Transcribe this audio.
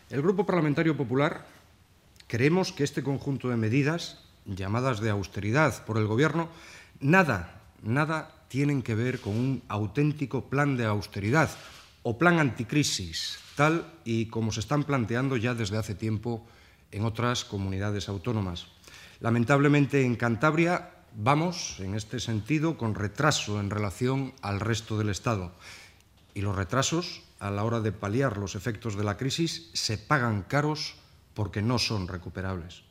El Grupo Parlamentario Popular creemos que este conjunto de medidas, llamadas de austeridad por el Gobierno, nada tienen que ver con un auténtico plan de austeridad o plan anticrisis, tal y como se están planteando ya desde hace tiempo en otras comunidades autónomas. Lamentablemente, en Cantabria vamos, en este sentido, con retraso en relación al resto del Estado. Y los retrasos, a la hora de paliar los efectos de la crisis, se pagan caros porque no son recuperables.